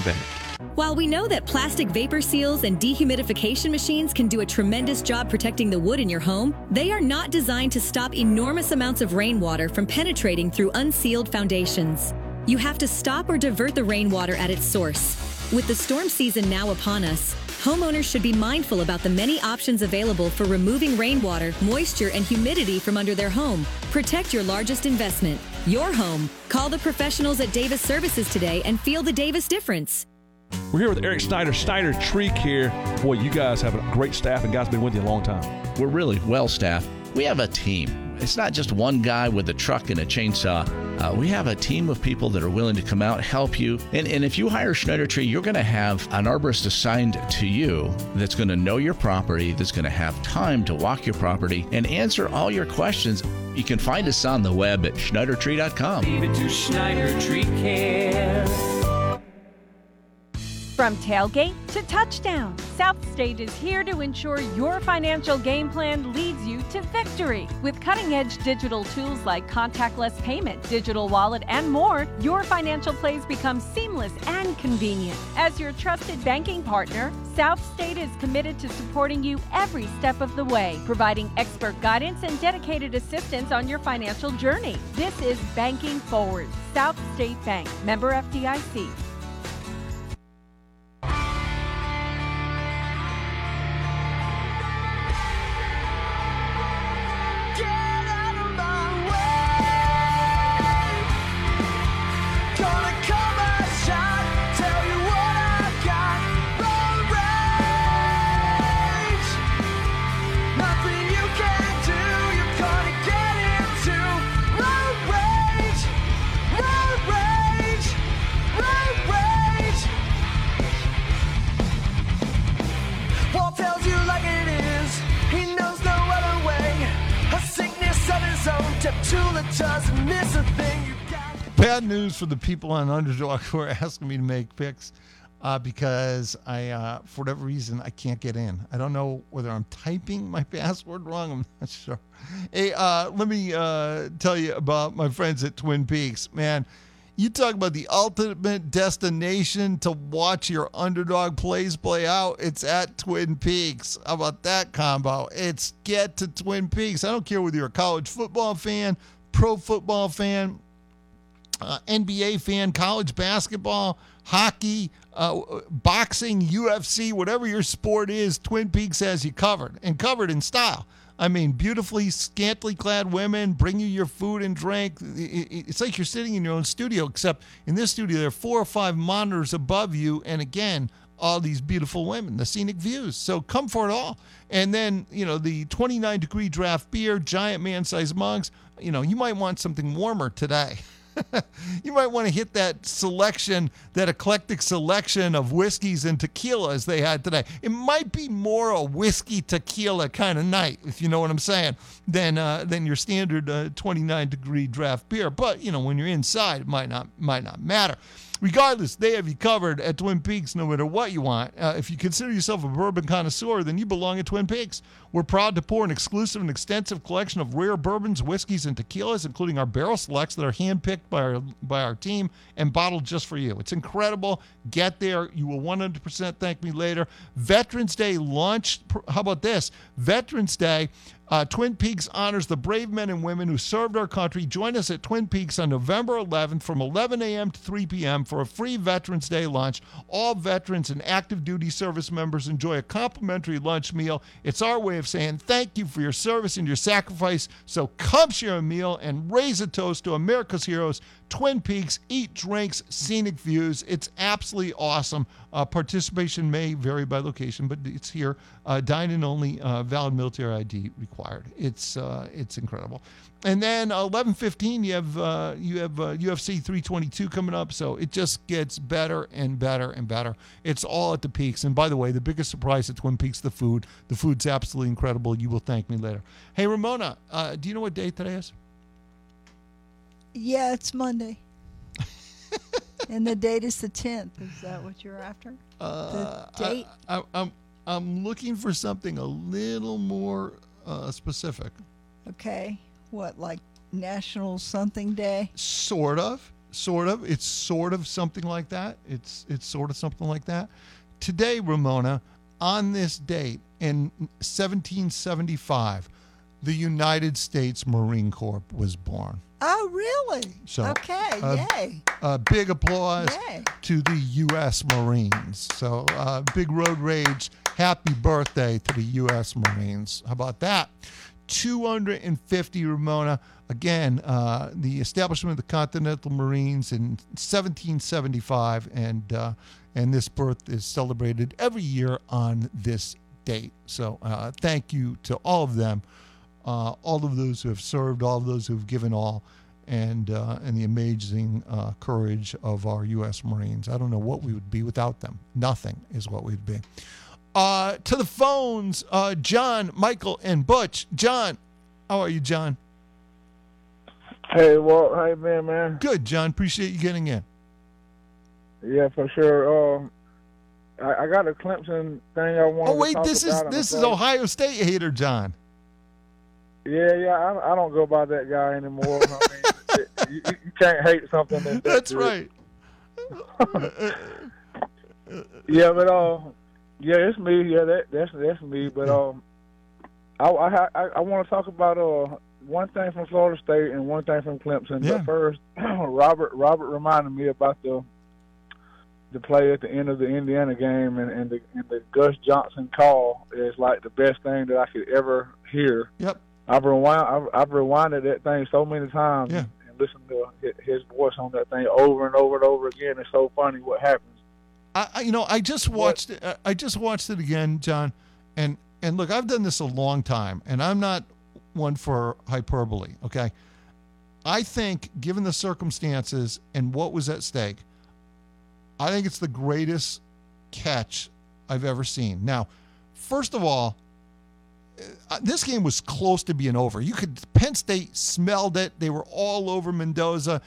Bank. While we know that plastic vapor seals and dehumidification machines can do a tremendous job protecting the wood in your home, they are not designed to stop enormous amounts of rainwater from penetrating through unsealed foundations. You have to stop or divert the rainwater at its source. With the storm season now upon us, homeowners should be mindful about the many options available for removing rainwater, moisture, and humidity from under their home. Protect your largest investment, your home. Call the professionals at Davis Services today and feel the Davis difference. We're here with Eric Snyder, Snyder Tree Care. Boy, you guys have a great staff, and guys been with you a long time. We're really well staffed. We have a team. It's not just one guy with a truck and a chainsaw. We have a team of people that are willing to come out, help you. And if you hire Snyder Tree, you're going to have an arborist assigned to you that's going to know your property, that's going to have time to walk your property and answer all your questions. You can find us on the web at SchneiderTree.com. Leave it to Snyder Tree Care. From tailgate to touchdown, South State is here to ensure your financial game plan leads you to victory. With cutting-edge digital tools like contactless payment, digital wallet, and more, your financial plays become seamless and convenient. As your trusted banking partner, South State is committed to supporting you every step of the way, providing expert guidance and dedicated assistance on your financial journey. This is Banking Forward. South State Bank. Member FDIC. Bad news for the people on Underdog who are asking me to make picks because I, for whatever reason, I can't get in. I don't know whether I'm typing my password wrong. I'm not sure. Hey, let me tell you about my friends at Twin Peaks. Man, you talk about the ultimate destination to watch your underdog plays play out. It's at Twin Peaks. How about that combo? It's get to Twin Peaks. I don't care whether you're a college football fan, pro football fan, NBA fan, college basketball, hockey, boxing, UFC, whatever your sport is, Twin Peaks has you covered, and covered in style. I mean, beautifully, scantily clad women bring you your food and drink. It's like you're sitting in your own studio, except in this studio, there are 4 or 5 monitors above you, and again, all these beautiful women, the scenic views. So come for it all. And then, the 29-degree draft beer, giant man-sized mugs. You might want something warmer today. You might want to hit that selection, that eclectic selection of whiskeys and tequilas they had today. It might be more a whiskey tequila kind of night, if you know what I'm saying, than your standard 29-degree draft beer. But when you're inside, it might not matter. Regardless, they have you covered at Twin Peaks no matter what you want. If you consider yourself a bourbon connoisseur, then you belong at Twin Peaks. We're proud to pour an exclusive and extensive collection of rare bourbons, whiskeys, and tequilas, including our barrel selects that are handpicked by our team and bottled just for you. It's incredible. Get there. You will 100% thank me later. Veterans Day launch. How about this? Veterans Day. Twin Peaks honors the brave men and women who served our country. Join us at Twin Peaks on November 11th from 11 a.m. to 3 p.m. for a free Veterans Day lunch. All veterans and active duty service members enjoy a complimentary lunch meal. It's our way of saying thank you for your service and your sacrifice. So come share a meal and raise a toast to America's heroes. Twin Peaks, eat drinks, scenic views. It's absolutely awesome. Participation may vary by location, but it's here. Dine-in only, valid military ID required. It's incredible. And then 11:15, you have UFC 322 coming up. So it just gets better and better and better. It's all at the Peaks. And by the way, the biggest surprise at Twin Peaks, the food. The food's absolutely incredible. You will thank me later. Hey, Ramona, do you know what day today is? Yeah, it's Monday. And the date is the 10th. Is that what you're after? The date? I'm looking for something a little more specific. Okay. What, like National Something Day? Sort of. sort of. It's sort of something like that. It's sort of something like that. Today, Ramona, on this date in 1775, the United States Marine Corps was born. Oh, really? So, okay, yay. Big applause Yay. to the U.S. Marines. So, big road rage. Happy birthday to the U.S. Marines. How about that? 250, Ramona. Again, the establishment of the Continental Marines in 1775, and this birth is celebrated every year on this date. So, thank you to all of them. All of those who have served, all of those who have given all, and the amazing courage of our U.S. Marines. I don't know what we would be without them. Nothing is what we'd be. To the phones, John, Michael, and Butch. John, how are you, John? Hey, Walt. How you been, man? Good, John. Appreciate you getting in. Yeah, for sure. I got a Clemson thing I want to talk about. Oh, wait, this is Ohio State hater, John. Yeah, I don't go by that guy anymore. I mean, you can't hate something that's right. Yeah, but yeah, it's me. Yeah, that's me. But I want to talk about one thing from Florida State and one thing from Clemson. Yeah. But first, Robert reminded me about the play at the end of the Indiana game, and the Gus Johnson call is like the best thing that I could ever hear. Yep. I've rewinded that thing so many times Yeah. and listened to his voice on that thing over and over and over again. It's so funny what happens. I just watched it. I just watched it again, John, and look, I've done this a long time, and I'm not one for hyperbole. Okay, I think, given the circumstances and what was at stake, I think it's the greatest catch I've ever seen. Now, first of all, this game was close to being over. Penn State smelled it. They were all over Mendoza.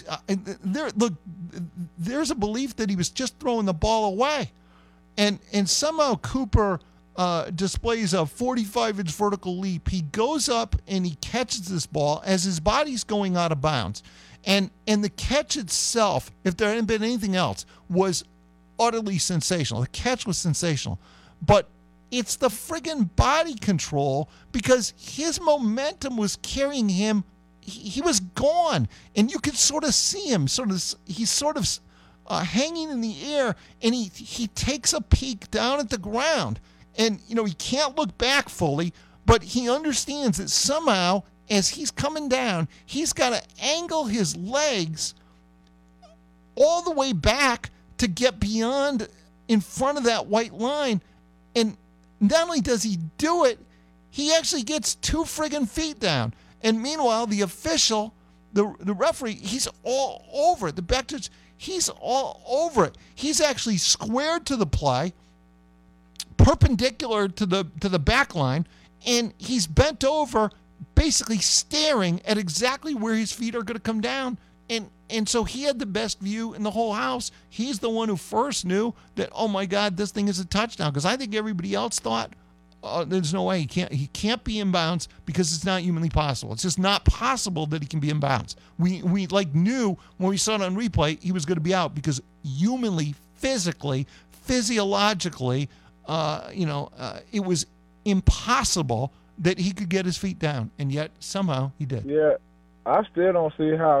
There's a belief that he was just throwing the ball away. And somehow Cooper displays a 45-inch vertical leap. He goes up and he catches this ball as his body's going out of bounds. And the catch itself, if there hadn't been anything else, was utterly sensational. The catch was sensational. But it's the friggin' body control, because his momentum was carrying him. He was gone, and you could sort of see him. He's sort of hanging in the air, and he takes a peek down at the ground, and he can't look back fully, but he understands that somehow, as he's coming down, he's got to angle his legs all the way back to get beyond in front of that white line, and not only does he do it, he actually gets 2 friggin' feet down. And meanwhile, the official, the referee, he's all over it. The back judge, he's all over it. He's actually squared to the play, perpendicular to the back line, and he's bent over, basically staring at exactly where his feet are going to come down. And so he had the best view in the whole house. He's the one who first knew that, oh my God, this thing is a touchdown. Because I think everybody else thought, there's no way he can't be in bounds, because it's not humanly possible. It's just not possible that he can be in bounds. We knew when we saw it on replay he was going to be out, because humanly, physically, physiologically, it was impossible that he could get his feet down, and yet somehow he did. Yeah, I still don't see how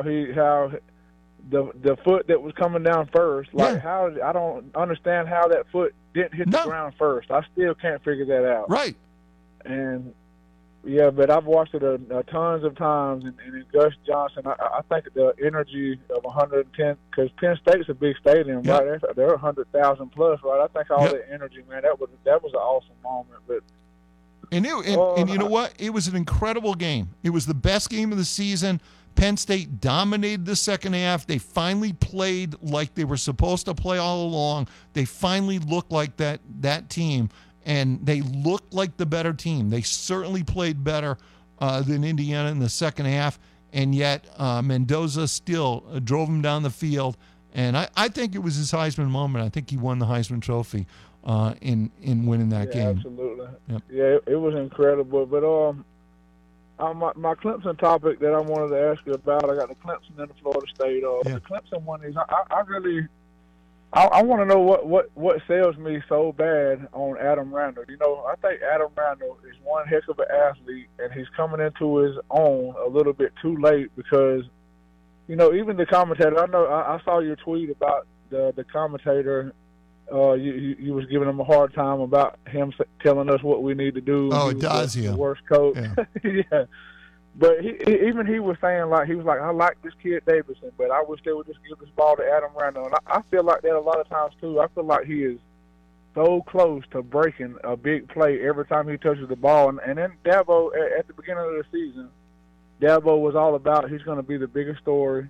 the foot that was coming down first, I don't understand how that foot didn't hit the ground first. I still can't figure that out. Right. And yeah, but I've watched it a tons of times, and in Gus Johnson, I think the energy of 110, because Penn State's a big stadium, right? They're 100,000 plus, right? I think all that energy, man, that was an awesome moment. But and you know what? It was an incredible game. It was the best game of the season. Penn State dominated the second half. They finally played like they were supposed to play all along. They finally looked like that team, and they looked like the better team. They certainly played better than Indiana in the second half, and yet Mendoza still drove them down the field. And I think it was his Heisman moment. I think he won the Heisman Trophy in winning that game. Absolutely. Yep. Yeah, it was incredible. But my Clemson topic that I wanted to ask you about, I got the Clemson and the Florida State. The Clemson one is I want to know what sells me so bad on Adam Randall. You know, I think Adam Randall is one heck of an athlete, and he's coming into his own a little bit too late because, you know, even the commentator, I saw your tweet about the commentator. You was giving him a hard time about him telling us what we need to do. Oh, it does, the worst coach. Yeah. Yeah. But he was saying, like, he was like, I like this kid Davidson, but I wish they would just give this ball to Adam Randall. And I feel like that a lot of times, too. I feel like he is so close to breaking a big play every time he touches the ball. And then Dabo, at the beginning of the season, Dabo was all about he's going to be the biggest story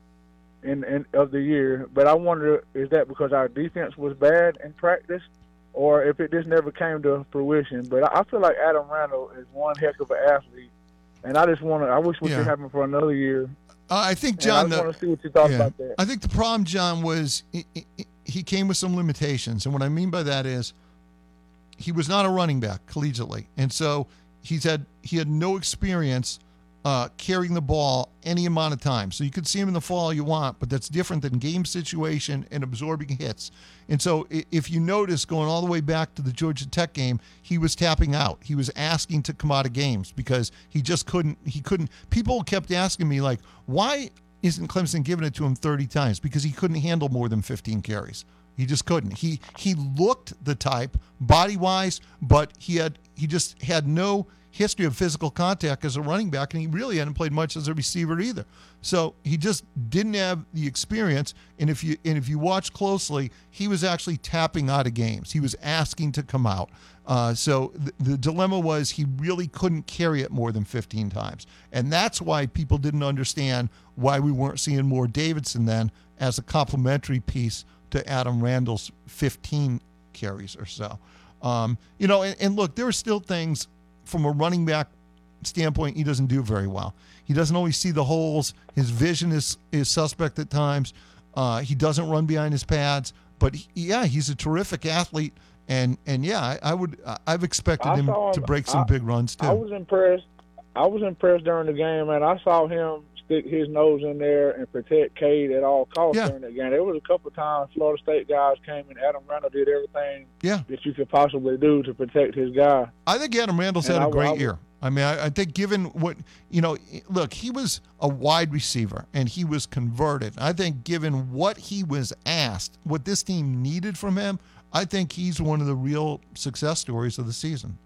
of the year. But I wonder, is that because our defense was bad in practice, or if it just never came to fruition? But I feel like Adam Randall is one heck of an athlete. And I wish we could have him for another year. I think, John, I want to see what you thought about that. I think the problem, John, was he came with some limitations. And what I mean by that is he was not a running back collegiately. And so he had no experience carrying the ball any amount of time. So you could see him in the fall all you want, but that's different than game situation and absorbing hits. And so if you notice, going all the way back to the Georgia Tech game, he was tapping out. He was asking to come out of games because he just couldn't. People kept asking me, like, why isn't Clemson giving it to him 30 times? Because he couldn't handle more than 15 carries. He just couldn't. He looked the type body-wise, but he just had no history of physical contact as a running back, and he really hadn't played much as a receiver either. So he just didn't have the experience. And if you watch closely, he was actually tapping out of games. He was asking to come out. So the dilemma was he really couldn't carry it more than 15 times. And that's why people didn't understand why we weren't seeing more Davidson then as a complementary piece to Adam Randall's 15 carries or so. And look, there are still things from a running back standpoint he doesn't do very well. He doesn't always see the holes. His vision is suspect at times. He doesn't run behind his pads. But he's a terrific athlete. And I've expected him to break some big runs too. I was impressed during the game, man. I saw him stick his nose in there and protect Cade at all costs during the game. There was a couple of times Florida State guys came and Adam Randall did everything that you could possibly do to protect his guy. I think Adam Randall's had a great year. I mean, I think given what, look, he was a wide receiver and he was converted. I think given what he was asked, what this team needed from him, I think he's one of the real success stories of the season.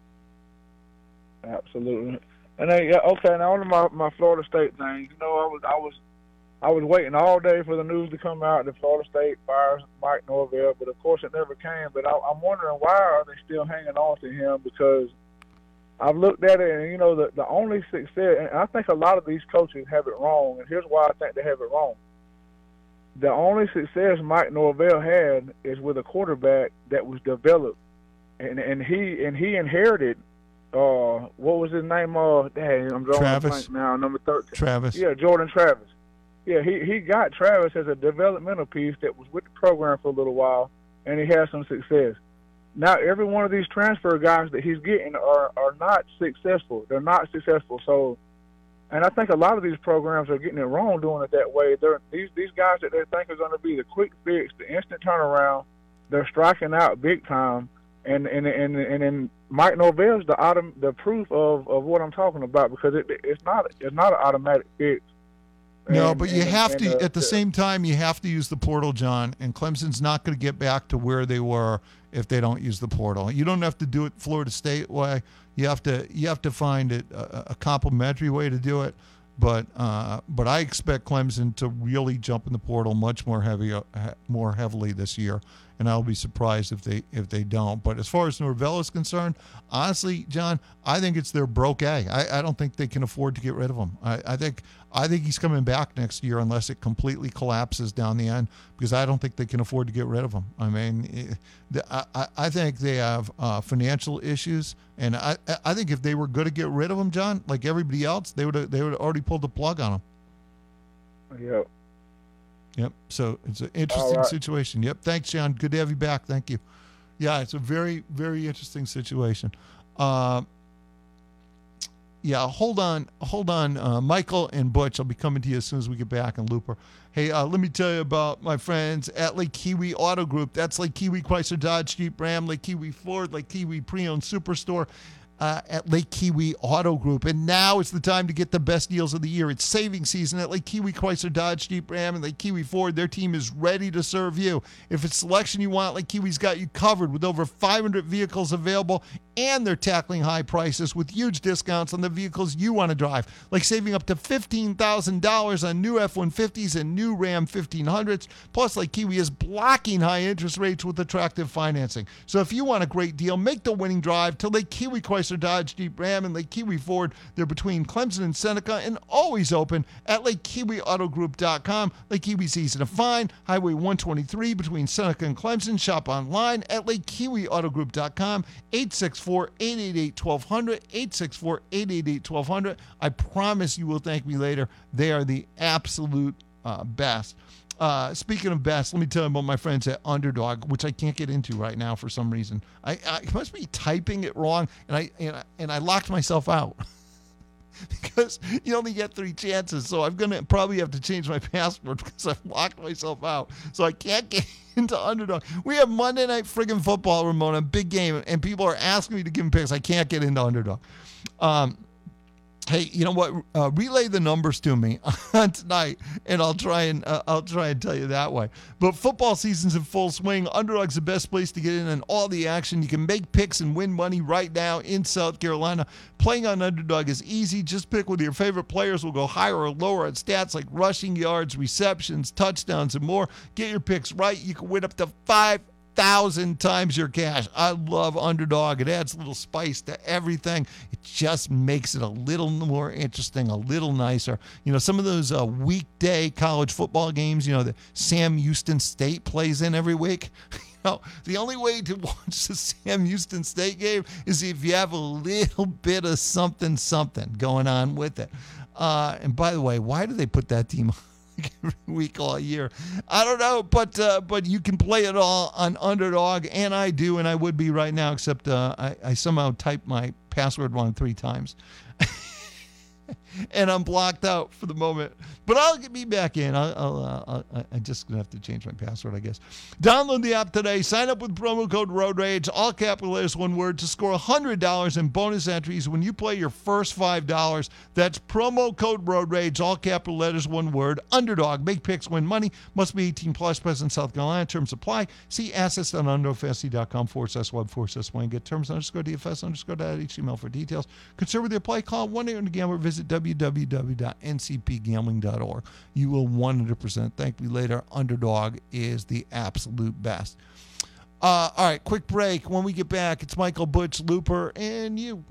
Absolutely. And then, now on to my Florida State thing. I was waiting all day for the news to come out that Florida State fires Mike Norvell, but of course it never came. But I'm wondering, why are they still hanging on to him? Because I've looked at it, and the only success, and I think a lot of these coaches have it wrong, and here's why I think they have it wrong. The only success Mike Norvell had is with a quarterback that was developed, and he inherited. What was his name? I'm drawing a blank now. Number 13. Travis. Yeah, Jordan Travis. Yeah, he got Travis as a developmental piece that was with the program for a little while, and he had some success. Now every one of these transfer guys that he's getting are not successful. They're not successful. So, and I think a lot of these programs are getting it wrong doing it that way. These guys that they think are going to be the quick fix, the instant turnaround, they're striking out big time. And Mike Norvell's the proof of what I'm talking about, because it's not an automatic fix. No, but you have to, at the same time, you have to use the portal, John, and Clemson's not going to get back to where they were if they don't use the portal. You don't have to do it Florida State way. You have to find it a complementary way to do it. But I expect Clemson to really jump in the portal much more heavily this year, and I'll be surprised if they don't. But as far as Norvell is concerned, honestly, John, I think it's their broke A. I don't think they can afford to get rid of him. I think he's coming back next year unless it completely collapses down the end, because I don't think they can afford to get rid of him. I mean, I think they have financial issues, and I think if they were going to get rid of him, John, like everybody else, they would already pulled the plug on him. Yep. So it's an interesting situation. Yep. Thanks, John. Good to have you back. Thank you. Yeah, it's a very, very interesting situation. hold on, Michael and Butch. I'll be coming to you as soon as we get back in Looper. Hey, let me tell you about my friends at Lake Kiwi Auto Group. That's Lake Kiwi Chrysler Dodge Jeep Ram, Lake Kiwi Ford, Lake Kiwi Pre-Owned Superstore. At Lake Kiwi Auto Group. And now is the time to get the best deals of the year. It's saving season at Lake Kiwi Chrysler Dodge Jeep Ram and Lake Kiwi Ford. Their team is ready to serve you. If it's selection you want, Lake Kiwi's got you covered with over 500 vehicles available, and they're tackling high prices with huge discounts on the vehicles you want to drive, like saving up to $15,000 on new F-150s and new Ram 1500s. Plus, Lake Kiwi is blocking high interest rates with attractive financing. So if you want a great deal, make the winning drive to Lake Kiwi Chrysler Dodge Jeep Ram and Lake Kiwi Ford. They're between Clemson and Seneca and always open at LakeKiwiAutoGroup.com. Lake Kiwi's easy to find. Highway 123 between Seneca and Clemson. Shop online at LakeKiwiAutoGroup.com. 864-888-1200. 864-888-1200. I promise you will thank me later. They are the absolute best. Speaking of best, let me tell you about my friends at Underdog, which I can't get into right now for some reason. I must be typing it wrong, and I locked myself out because you only get 3 chances. So I'm gonna probably have to change my password because I've locked myself out. So I can't get into Underdog. We have Monday Night friggin' Football, Ramona, big game, and people are asking me to give them picks. I can't get into Underdog. Hey, you know what? Relay the numbers to me tonight, and I'll try and tell you that way. But football season's in full swing. Underdog's the best place to get in on all the action. You can make picks and win money right now in South Carolina. Playing on Underdog is easy. Just pick whether your favorite players will go higher or lower on stats like rushing yards, receptions, touchdowns, and more. Get your picks right. You can win up to 5,000 times your cash. I love Underdog. It adds a little spice to everything. It just makes it a little more interesting, a little nicer. You know, some of those weekday college football games, you know, that Sam Houston State plays in every week. No, the only way to watch the Sam Houston State game is if you have a little bit of something going on with it. And by the way, why do they put that team on every week all year? I don't know, but you can play it all on Underdog, and I do, and I would be right now, except I somehow typed my password wrong 3 times. And I'm blocked out for the moment, but I'll get me back in. I'm just gonna have to change my password, I guess. Download the app today. Sign up with promo code Road Rage, all capital letters, one word, to score $100 in bonus entries when you play your first $5. That's promo code Road Rage, all capital letters, one word. Underdog. Make picks, win money. Must be 18 plus. Present in South Carolina. Terms apply. See assets.underdogfantasy.com/swing. Get terms _DFS_.html for details. Concerned with your play? Call 1-800-GAMBLER. Visit www.ncpgambling.org. You will 100% thank me later. Underdog is the absolute best. All right, quick break. When we get back, it's Michael, Butch, Looper, and you.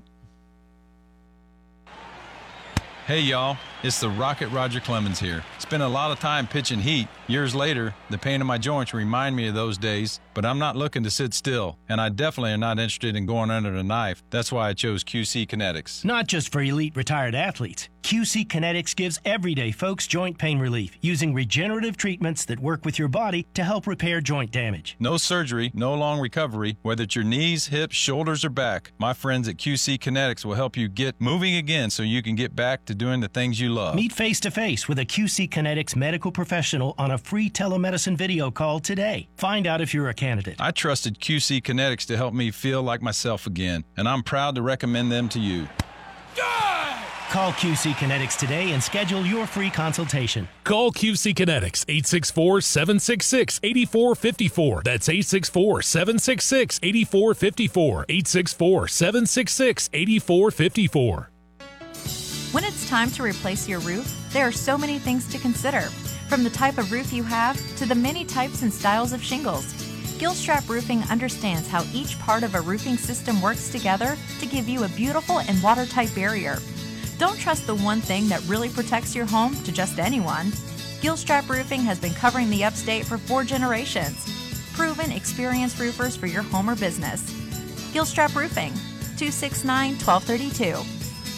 Hey, y'all. It's the Rocket Roger Clemens here. Spent a lot of time pitching heat. Years later, the pain in my joints remind me of those days, but I'm not looking to sit still, and I definitely am not interested in going under the knife. That's why I chose QC Kinetics. Not just for elite retired athletes. QC Kinetics gives everyday folks joint pain relief using regenerative treatments that work with your body to help repair joint damage. No surgery, no long recovery, whether it's your knees, hips, shoulders, or back. My friends at QC Kinetics will help you get moving again so you can get back to doing the things you love. Meet face-to-face with a QC Kinetics medical professional on a free telemedicine video call today. Find out if you're a candidate. I trusted QC Kinetics to help me feel like myself again, and I'm proud to recommend them to you. Call QC Kinetics today and schedule your free consultation. Call QC Kinetics, 864-766-8454. That's 864-766-8454. 864-766-8454. When it's time to replace your roof, there are so many things to consider. From the type of roof you have to the many types and styles of shingles, Gilstrap Roofing understands how each part of a roofing system works together to give you a beautiful and watertight barrier. Don't trust the one thing that really protects your home to just anyone. Gilstrap Roofing has been covering the upstate for 4 generations. Proven, experienced roofers for your home or business. Gilstrap Roofing, 269-1232.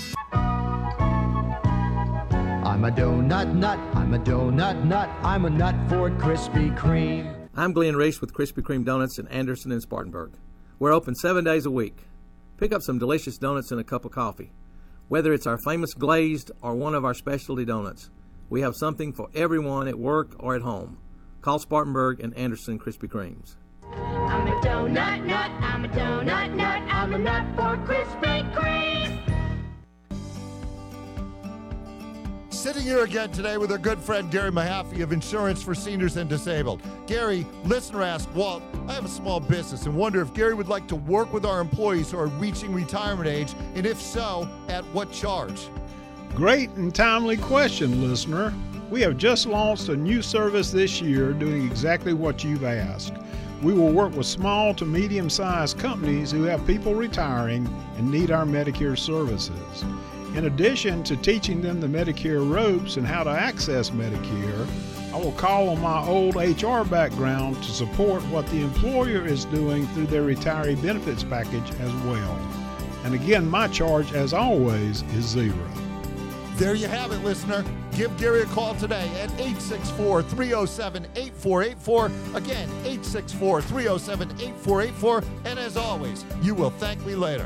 I'm a donut nut, I'm a donut nut, I'm a nut for Krispy Kreme. I'm Glenn Reese with Krispy Kreme Donuts in Anderson and Spartanburg. We're open 7 days a week. Pick up some delicious donuts and a cup of coffee. Whether it's our famous glazed or one of our specialty donuts, we have something for everyone at work or at home. Call Spartanburg and Anderson Krispy Kremes. I'm a donut nut, I'm a donut nut, I'm a nut for Krispy Kreme. Sitting here again today with our good friend Gary Mahaffey of Insurance for Seniors and Disabled. Gary, listener asked, Walt, I have a small business and wonder if Gary would like to work with our employees who are reaching retirement age, and if so, at what charge? Great and timely question, listener. We have just launched a new service this year doing exactly what you've asked. We will work with small to medium-sized companies who have people retiring and need our Medicare services. In addition to teaching them the Medicare ropes and how to access Medicare, I will call on my old HR background to support what the employer is doing through their retiree benefits package as well. And again, my charge, as always, is zero. There you have it, listener. Give Gary a call today at 864-307-8484. Again, 864-307-8484. And as always, you will thank me later.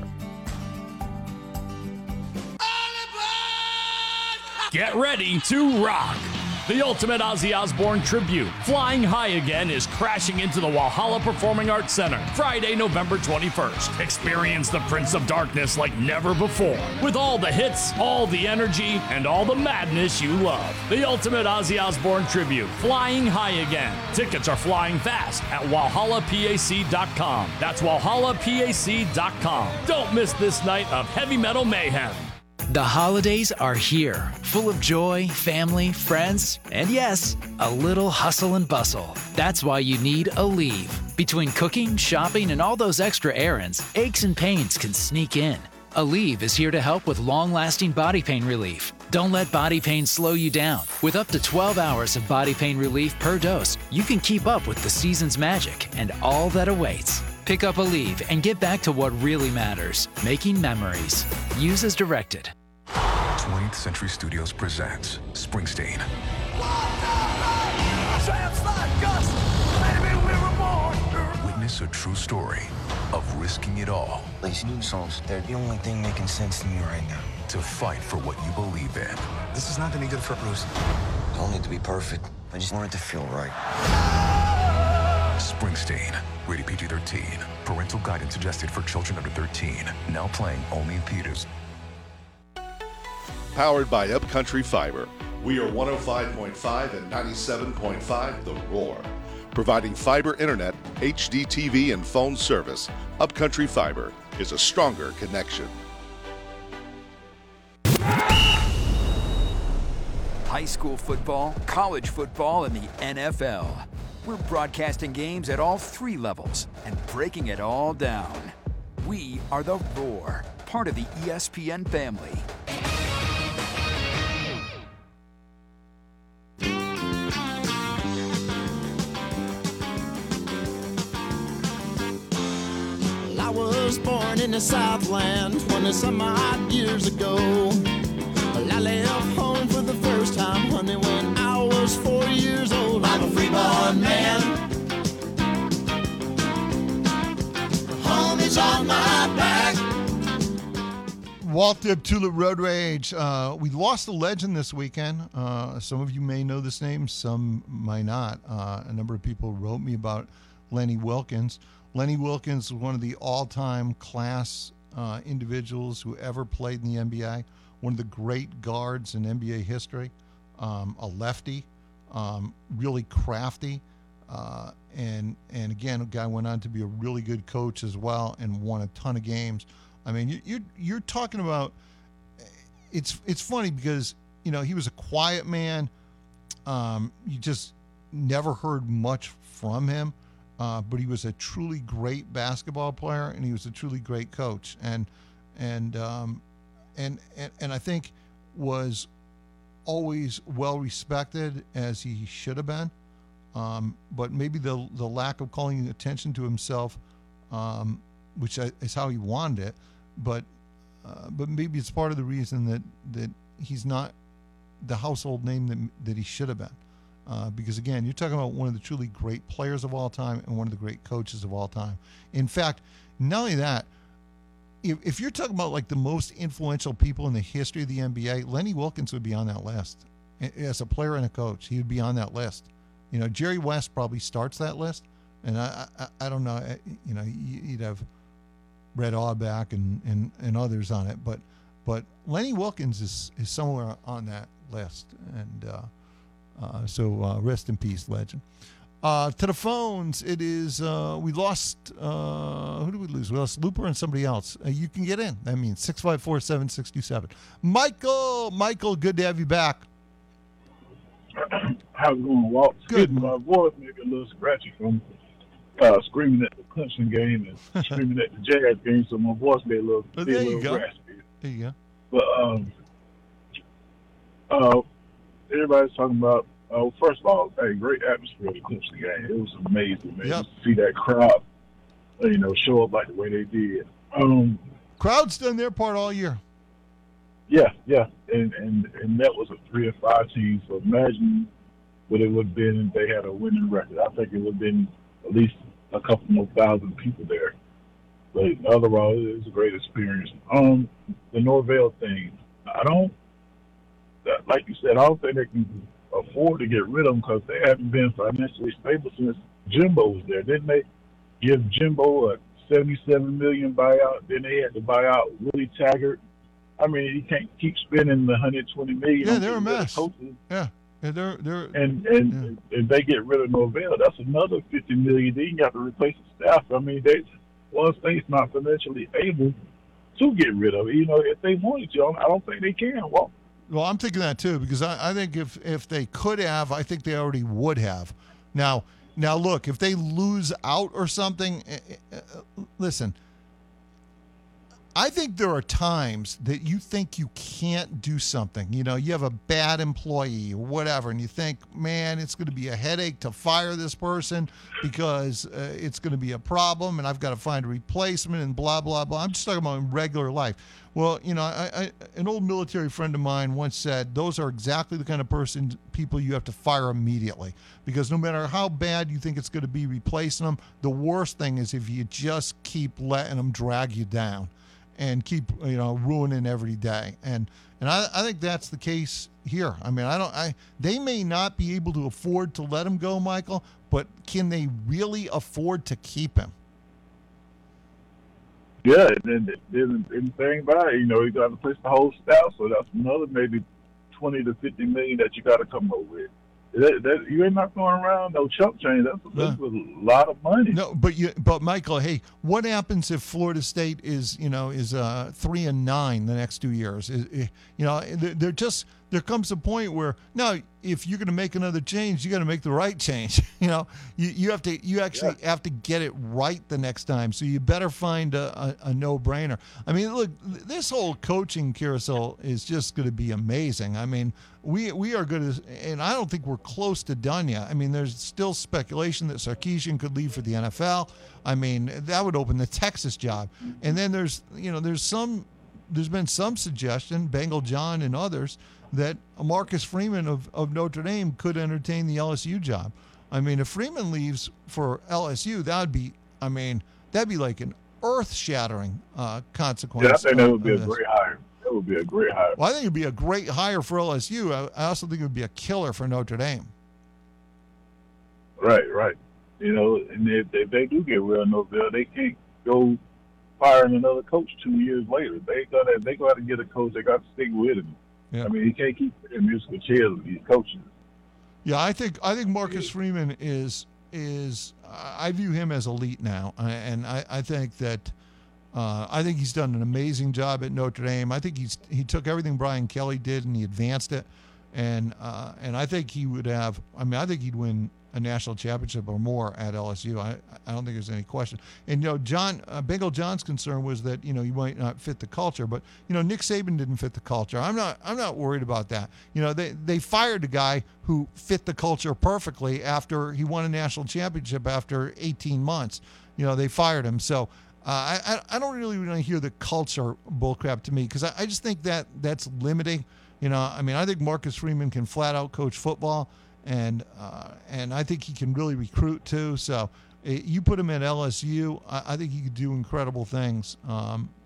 Get ready to rock! The Ultimate Ozzy Osbourne Tribute, Flying High Again, is crashing into the Walhalla Performing Arts Center Friday, November 21st. Experience the Prince of Darkness like never before, with all the hits, all the energy, and all the madness you love. The Ultimate Ozzy Osbourne Tribute, Flying High Again. Tickets are flying fast at WalhallaPAC.com. That's WalhallaPAC.com. Don't miss this night of heavy metal mayhem. The holidays are here, full of joy, family, friends, and yes, a little hustle and bustle. That's why you need Aleve. Between cooking, shopping, and all those extra errands, aches and pains can sneak in. Aleve is here to help with long-lasting body pain relief. Don't let body pain slow you down. With up to 12 hours of body pain relief per dose, you can keep up with the season's magic and all that awaits. Pick up Aleve and get back to what really matters, making memories. Use as directed. 20th Century Studios presents Springsteen. Witness a true story of risking it all. These new songs, they're the only thing making sense to me right now. To fight for what you believe in. This is not gonna be good for Bruce. I don't need to be perfect. I just want it to feel right. Springsteen, rated PG-13. Parental guidance suggested for children under 13. Now playing only in theaters. Powered by Upcountry Fiber. We are 105.5 and 97.5 The Roar. Providing fiber internet, HD TV, and phone service, Upcountry Fiber is a stronger connection. High school football, college football, and the NFL. We're broadcasting games at all three levels and breaking it all down. We are The Roar, part of the ESPN family. I was born in the Southland 20-some odd years ago. I left home for the first time, honey, when I was 4 years old. I'm a freeborn man. Home is on my back. Walt Dib, Tulip Road Rage. We lost a legend this weekend. Some of you may know this name, some might not. A number of people wrote me about Lenny Wilkens. Lenny Wilkens was one of the all-time class individuals who ever played in the NBA. One of the great guards in NBA history. A lefty, really crafty, and again, a guy went on to be a really good coach as well and won a ton of games. I mean, you're talking about. It's funny because he was a quiet man. You just never heard much from him. But he was a truly great basketball player, and he was a truly great coach, and I think was always well respected as he should have been. But maybe the lack of calling attention to himself, which is how he wanted it, but maybe it's part of the reason that he's not the household name that he should have been. Because again, you're talking about one of the truly great players of all time and one of the great coaches of all time. In fact, not only that, if you're talking about like the most influential people in the history of the NBA, Lenny Wilkens would be on that list. As a player and a coach, he would be on that list. You know, Jerry West probably starts that list, and I don't know. You know, you'd have Red Auerbach and others on it, but Lenny Wilkens is somewhere on that list, and so rest in peace, legend. To the phones, it is, we lost, who did we lose? We lost Looper and somebody else. You can get in. That means 654-7627. Michael, good to have you back. How's it going, Walt? Good. My voice may be a little scratchy from screaming at the Clemson game and screaming at the Jazz game, so my voice may be a little raspy. There you go. But everybody's talking about, first of all, great atmosphere at the Clemson game. It was amazing, man. Just to see that crowd, show up like the way they did. Crowd's done their part all year. Yeah, and that was a 3 or 5 team. So imagine what it would have been if they had a winning record. I think it would have been at least a couple more thousand people there. But otherwise, it was a great experience. The Norvell thing, like you said, I don't think they can afford to get rid of them because they haven't been financially stable since Jimbo was there. Didn't they give Jimbo a $77 million buyout? Then they had to buy out Willie Taggart. I mean, you can't keep spending the $120 million. Yeah, they're a mess. Yeah, they're and they get rid of Norvell. That's another $50 million. Then you have to replace the staff. I mean, one state's not financially able to get rid of it. If they wanted to, I don't think they can. Well, I'm thinking that too, because I think if they could have, I think they already would have. Now look, if they lose out or something, listen, I think there are times that you think you can't do something. You have a bad employee or whatever, and you think, man, it's going to be a headache to fire this person because it's going to be a problem, and I've got to find a replacement and blah, blah, blah. I'm just talking about in regular life. Well, an old military friend of mine once said, those are exactly the kind of people you have to fire immediately, because no matter how bad you think it's going to be replacing them, the worst thing is if you just keep letting them drag you down and keep ruining every day. And I think that's the case here. I mean, they may not be able to afford to let him go, Michael, but can they really afford to keep him? Yeah, and the thing about it, you got to replace the whole staff, so that's another maybe $20 to $50 million that you got to come up with. You ain't not going around no chump change. That's a lot of money. No, but Michael, hey, what happens if Florida State is 3-9 the next 2 years? There comes a point where now if you're going to make another change, you got to make the right change. You actually have to get it right the next time. So you better find a no-brainer. I mean, look, this whole coaching carousel is just going to be amazing. I mean, we are going to, and I don't think we're close to done yet. I mean, there's still speculation that Sarkisian could leave for the NFL. I mean, that would open the Texas job. And then there's been some suggestion, Bengal John and others, that Marcus Freeman of Notre Dame could entertain the LSU job. I mean, if Freeman leaves for LSU, that'd be like an earth-shattering consequence. Yeah, I think that would be a great hire. That would be a great hire. Well, I think it'd be a great hire for LSU. I also think it would be a killer for Notre Dame. Right. And if they do get rid of Norvell, they can't go firing another coach 2 years later. They got to get a coach. They got to stick with him. Yeah. I mean, he can't keep playing musical chairs with these coaches. Yeah, I think Marcus Freeman is I view him as elite now, and I think that I think he's done an amazing job at Notre Dame. I think he took everything Brian Kelly did and he advanced it, and I think he would have. I mean, I think he'd win a national championship or more at LSU. I don't think there's any question. And Bengal John's concern was that he might not fit the culture, but Nick Saban didn't fit the culture. I'm not worried about that. They fired a guy who fit the culture perfectly after he won a national championship after 18 months. They fired him. So I don't really want to hear the culture bullcrap to me, because I just think that's limiting. I mean, I think Marcus Freeman can flat out coach football. And I think he can really recruit too. So you put him at LSU, I think he could do incredible things.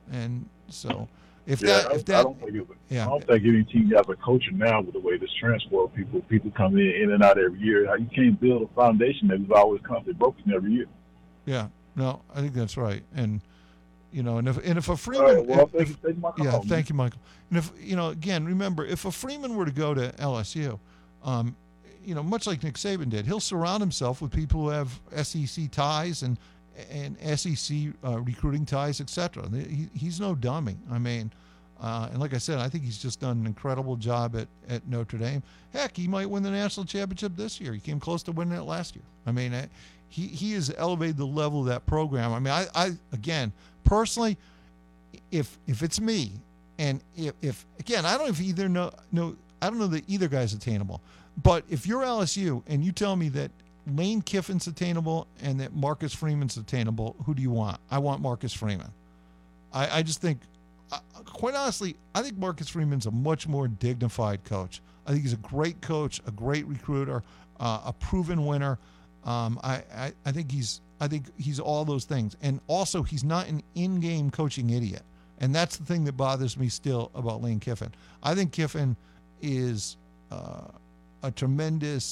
And so if I that, don't think any team has a coach now with the way this transfer people come in and out every year. You can't build a foundation that is always constantly broken every year. Yeah, no, I think that's right. And and if a Freeman, thank you, Michael. And if again, remember, if a Freeman were to go to LSU, much like Nick Saban did, he'll surround himself with people who have SEC ties and SEC recruiting ties, etc. He's no dummy. I mean, and like I said, I think he's just done an incredible job at Notre Dame. Heck, he might win the national championship this year. He came close to winning it last year. I mean, he has elevated the level of that program. I mean, I again, personally, if it's me, and if again, I don't know if I don't know that either guy's attainable. But if you're LSU and you tell me that Lane Kiffin's attainable and that Marcus Freeman's attainable, who do you want? I want Marcus Freeman. I just think, quite honestly, I think Marcus Freeman's a much more dignified coach. I think he's a great coach, a great recruiter, a proven winner. I think he's all those things. And also, he's not an in-game coaching idiot. And that's the thing that bothers me still about Lane Kiffin. I think Kiffin is a tremendous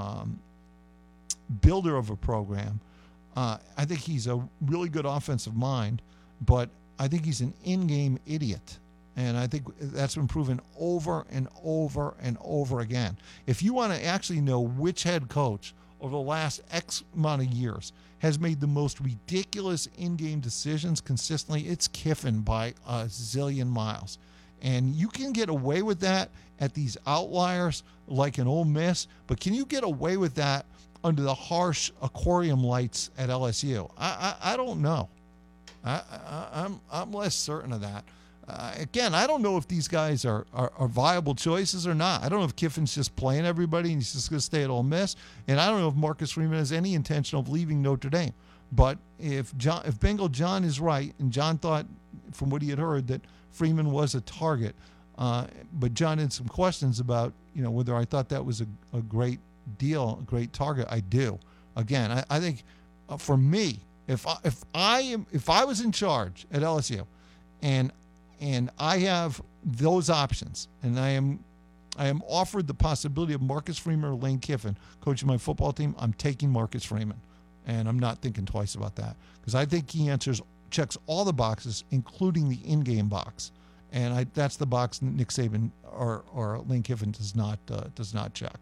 builder of a program. I think he's a really good offensive mind, but I think he's an in-game idiot. And I think that's been proven over and over and over again. If you want to actually know which head coach over the last X amount of years has made the most ridiculous in-game decisions consistently, it's Kiffin by a zillion miles. And you can get away with that at these outliers like an Ole Miss, but can you get away with that under the harsh aquarium lights at LSU? I don't know. I'm less certain of that. Again, I don't know if these guys are viable choices or not. I don't know if Kiffin's just playing everybody and he's just going to stay at Ole Miss, and I don't know if Marcus Freeman has any intention of leaving Notre Dame. But if Bengal John is right, and John thought, from what he had heard, that Freeman was a target, but John had some questions about whether I thought that was a great deal, a great target. I do. Again, I think for me, if I was in charge at LSU, and I have those options, and I am offered the possibility of Marcus Freeman or Lane Kiffin coaching my football team, I'm taking Marcus Freeman, and I'm not thinking twice about that, because I think he checks all the boxes, including the in-game box, and that's the box that Nick Saban or Lane Kiffin does not check.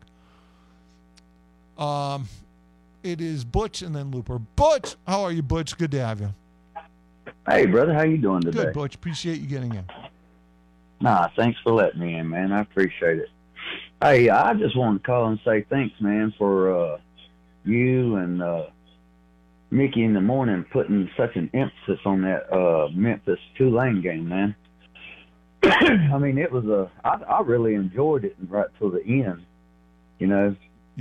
It is Butch and then Looper. Butch, how are you, Butch? Good to have you. Hey, brother, how you doing today? Good, Butch. Appreciate you getting in. Nah, thanks for letting me in, man. I appreciate it. Hey, I just wanted to call and say thanks, man, for you and Mickey in the morning putting such an emphasis on that Memphis Tulane game, man. I mean, it was I really enjoyed it right till the end, Yeah.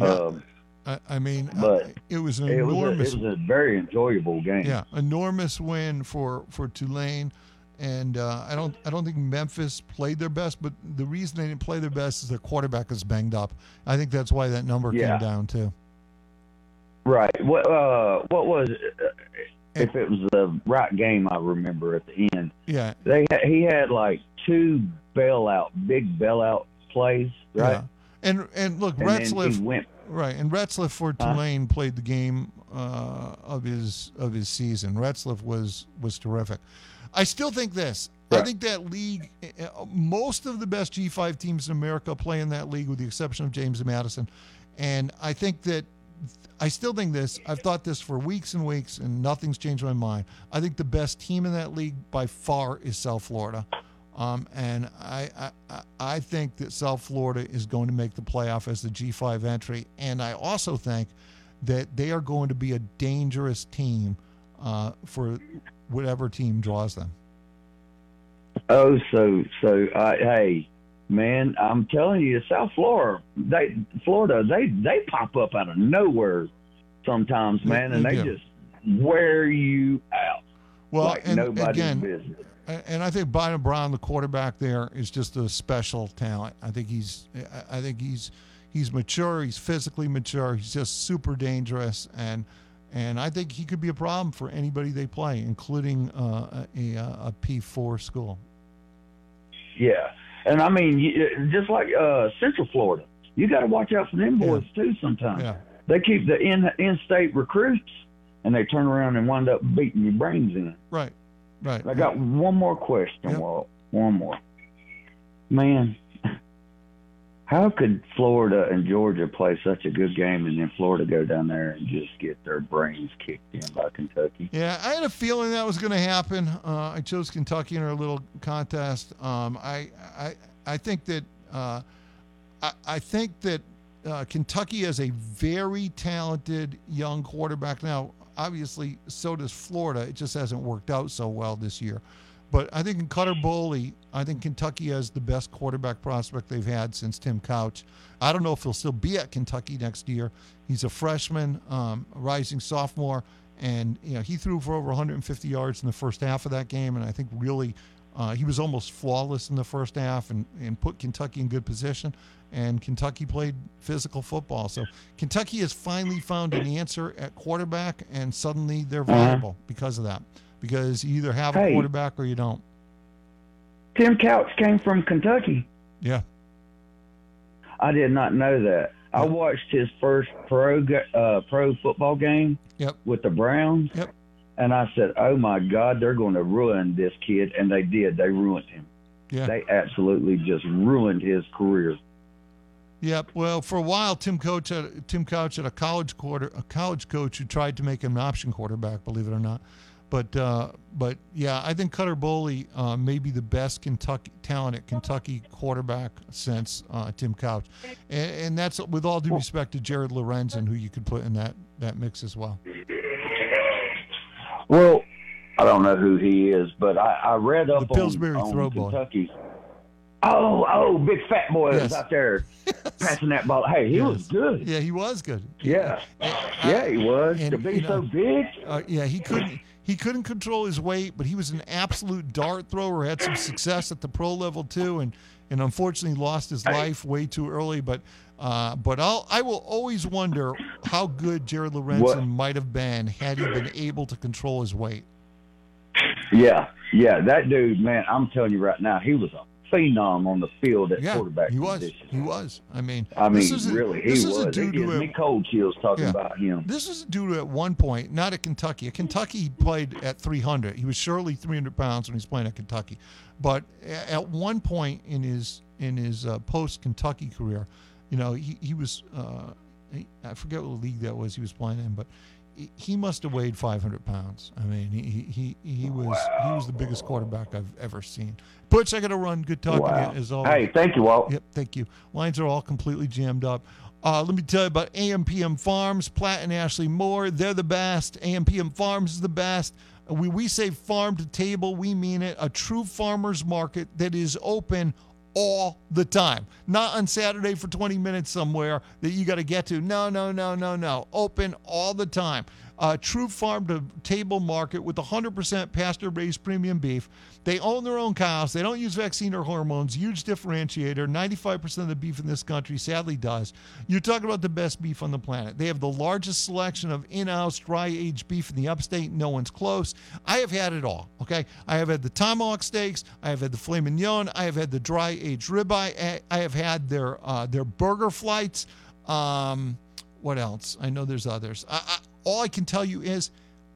I mean, but it was an enormous. It was a very enjoyable game. Yeah, enormous win for Tulane, and I don't think Memphis played their best. But the reason they didn't play their best is their quarterback is banged up. I think that's why that number came down too. Right. What was it? If it was the right game, I remember at the end. Yeah. He had like two big bailout plays, right? Yeah. And look, Retzlaff. Right, and Retzlaff for Tulane played the game of his season. Retzlaff was terrific. I still think this. Right. I think that league, most of the best G5 teams in America play in that league, with the exception of James Madison. And I still think this. I've thought this for weeks and weeks, and nothing's changed my mind. I think the best team in that league by far is South Florida. And I think that South Florida is going to make the playoff as the G5 entry. And I also think that they are going to be a dangerous team for whatever team draws them. Oh, so hey, man, I'm telling you, South Florida, they pop up out of nowhere sometimes, man, and they just wear you out. Well, like and nobody's again, business. And I think Byron Brown, the quarterback there, is just a special talent. I think he's mature. He's physically mature. He's just super dangerous. And And I think he could be a problem for anybody they play, including a P4 school. Yeah. And I mean, just like Central Florida, you got to watch out for them boys too sometimes. Yeah. They keep the in-state recruits, and they turn around and wind up beating your brains in. Right. I got one more question, Walt. One more. Man, how could Florida and Georgia play such a good game and then Florida go down there and just get their brains kicked in by Kentucky? Yeah, I had a feeling that was going to happen. I chose Kentucky in our little contest. I think that Kentucky has a very talented young quarterback. Now, obviously, so does Florida. It just hasn't worked out so well this year. But I think in Cutter Boley, I think Kentucky has the best quarterback prospect they've had since Tim Couch. I don't know if he'll still be at Kentucky next year. He's a freshman, a rising sophomore, and he threw for over 150 yards in the first half of that game, and I think really he was almost flawless in the first half and put Kentucky in good position, and Kentucky played physical football. So Kentucky has finally found an answer at quarterback, and suddenly they're viable because of that. Because you either have a quarterback or you don't. Tim Couch came from Kentucky. Yeah. I did not know that. I watched his first pro football game with the Browns. Yep. And I said, oh, my God, they're going to ruin this kid. And they did. They ruined him. Yeah. They absolutely just ruined his career. Yep. Well, for a while, Tim Couch had a college coach who tried to make him an option quarterback, believe it or not. But yeah, I think Cutter Boley may be the best talent at Kentucky quarterback since Tim Couch, and that's with all due respect to Jared Lorenzen, who you could put in that mix as well. Well, I don't know who he is, but I read up the Pillsbury on throw Kentucky. Oh, big fat boy was out there passing that ball. Hey, he was good. Yeah, he was good. Yeah, he was. To be so big. Yeah, he couldn't control his weight, but he was an absolute dart thrower. Had some success at the pro level too, and unfortunately lost his life way too early. But I will always wonder how good Jared Lorenzen might have been had he been able to control his weight. Yeah, that dude, man, I'm telling you right now, he was a phenom on the field at quarterback position. He was. I mean, really, he was. It gives me cold chills talking about him. This is a dude at one point, not at Kentucky. At Kentucky, he played at 300. He was surely 300 pounds when he was playing at Kentucky. But at one point in his post-Kentucky career, he was, I forget what league that was he was playing in, but he must have weighed 500 pounds. I mean, he was the biggest quarterback I've ever seen. Butch, I got to run. Good talking to you as always. Hey, thank you, Walt. Yep, thank you. Lines are all completely jammed up. Let me tell you about AMPM Farms, Platt and Ashley Moore. They're the best. AMPM Farms is the best. We say farm to table, we mean it. A true farmer's market that is open all the time. Not on Saturday for 20 minutes somewhere that you got to get to. No. Open all the time. True farm to table market with 100% pasture-raised premium beef. They own their own cows. They don't use vaccine or hormones. Huge differentiator. 95% of the beef in this country sadly does. You're talking about the best beef on the planet. They have the largest selection of in-house dry-aged beef in the upstate. No one's close. I have had it all, okay? I have had the tomahawk steaks. I have had the filet mignon. I have had the dry-aged ribeye. I have had their burger flights. What else? I know there's others. All I can tell you is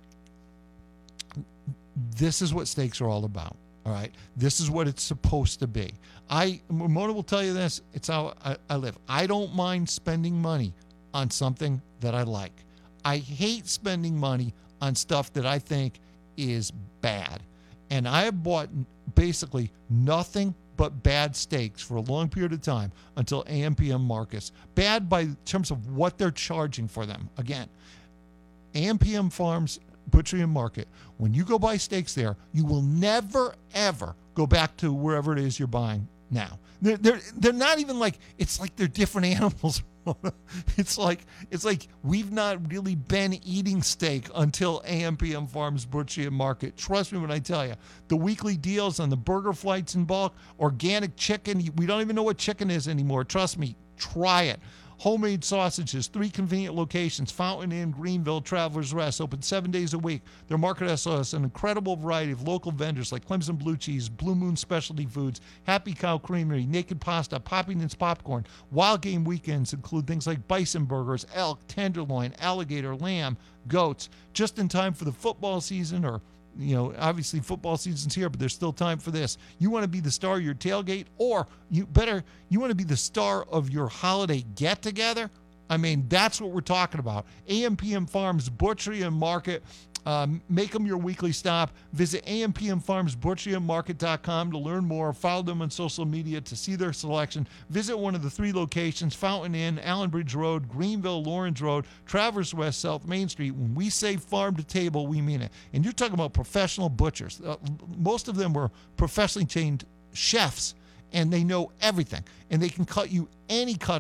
this is what steaks are all about, all right? This is what it's supposed to be. Mona will tell you this. It's how I live. I don't mind spending money on something that I like. I hate spending money on stuff that I think is bad. And I have bought basically nothing but bad steaks for a long period of time until AMPM Marcus. Bad by terms of what they're charging for them. Again, AMPM Farms Butchery and Market. When you go buy steaks there, you will never, ever go back to wherever it is you're buying now. They're not even like, it's like they're different animals. It's like we've not really been eating steak until AMPM Farms Butchery and Market. Trust me when I tell you, the weekly deals on the burger flights in bulk, organic chicken. We don't even know what chicken is anymore. Trust me, try it. homemade sausages, 3 convenient locations, Fountain Inn, Greenville, Travelers Rest, open 7 days a week. Their market has an incredible variety of local vendors like Clemson Blue Cheese, Blue Moon Specialty Foods, Happy Cow Creamery, Naked Pasta, Poppington's Popcorn. Wild Game weekends include things like bison burgers, elk, tenderloin, alligator, lamb, goats, just in time for the football season, or obviously football season's here, but there's still time for this. You want to be the star of your tailgate, or you want to be the star of your holiday get-together? I mean, that's what we're talking about. AMPM Farms Butchery and Market. Make them your weekly stop. Visit AMPM Farms ButcheryandMarket.com to learn more. Follow them on social media to see their selection. Visit one of the 3 locations, Fountain Inn, Allen Bridge Road, Greenville, Lawrence Road, Traverse West, South Main Street. When we say farm to table, we mean it. And you're talking about professional butchers. Most of them were professionally trained chefs, and they know everything. And they can cut you any cut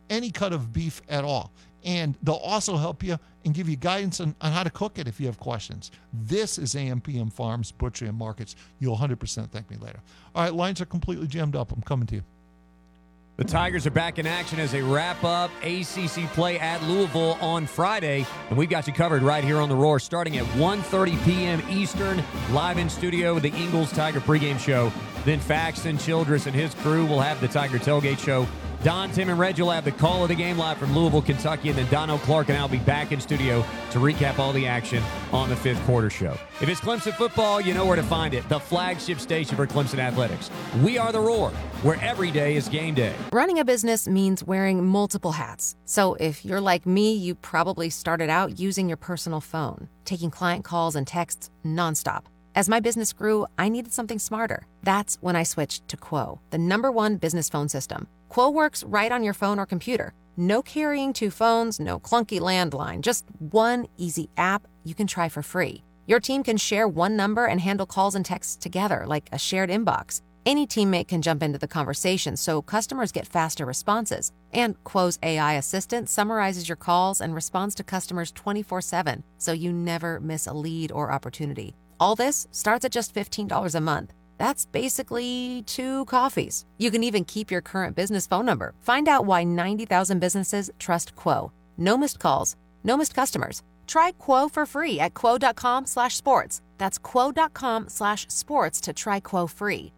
of beef at all. And they'll also help you and give you guidance on how to cook it if you have questions. This is AMPM Farms, Butchery and Markets. You'll 100% thank me later. All right, lines are completely jammed up. I'm coming to you. The Tigers are back in action as they wrap up ACC play at Louisville on Friday, and we've got you covered right here on The Roar starting at 1:30 p.m. Eastern, live in studio with the Ingles Tiger pregame show. Then Faxon, Childress, and his crew will have the Tiger tailgate show. Don, Tim, and Reg will have the call of the game live from Louisville, Kentucky, and then Dono, Clark, and I will be back in studio to recap all the action on the 5th quarter show. If it's Clemson football, you know where to find it, the flagship station for Clemson Athletics. We are The Roar, where every day is game day. Running a business means wearing multiple hats. So if you're like me, you probably started out using your personal phone, taking client calls and texts nonstop. As my business grew, I needed something smarter. That's when I switched to Quo, the #1 business phone system. Quo works right on your phone or computer. No carrying 2 phones, no clunky landline, just one easy app you can try for free. Your team can share one number and handle calls and texts together like a shared inbox. Any teammate can jump into the conversation so customers get faster responses. And Quo's AI assistant summarizes your calls and responds to customers 24/7, so you never miss a lead or opportunity. All this starts at just $15 a month. That's basically 2 coffees. You can even keep your current business phone number. Find out why 90,000 businesses trust Quo. No missed calls, no missed customers. Try Quo for free at quo.com/sports. That's quo.com/sports to try Quo free.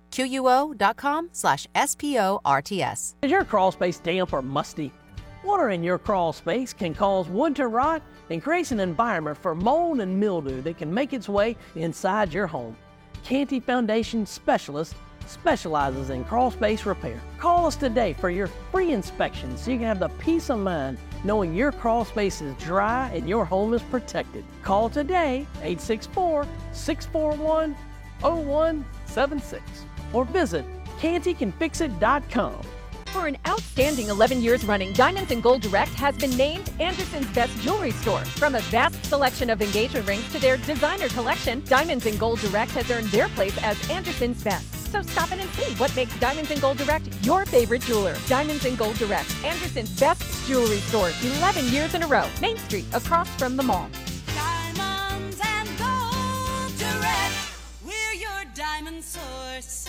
QUO.com/SPORTS. Is your crawl space damp or musty? Water in your crawl space can cause wood to rot and creates an environment for mold and mildew that can make its way inside your home. Canty Foundation Specialist specializes in crawl space repair. Call us today for your free inspection so you can have the peace of mind knowing your crawl space is dry and your home is protected. Call today, 864-641-0176, or visit cantycanfixit.com. For an outstanding 11 years running, Diamonds and Gold Direct has been named Anderson's best jewelry store. From a vast selection of engagement rings to their designer collection, Diamonds and Gold Direct has earned their place as Anderson's best. So stop in and see what makes Diamonds and Gold Direct your favorite jeweler. Diamonds and Gold Direct, Anderson's best jewelry store, 11 years in a row. Main Street, across from the mall. Diamonds and Gold Direct, we're your diamond source.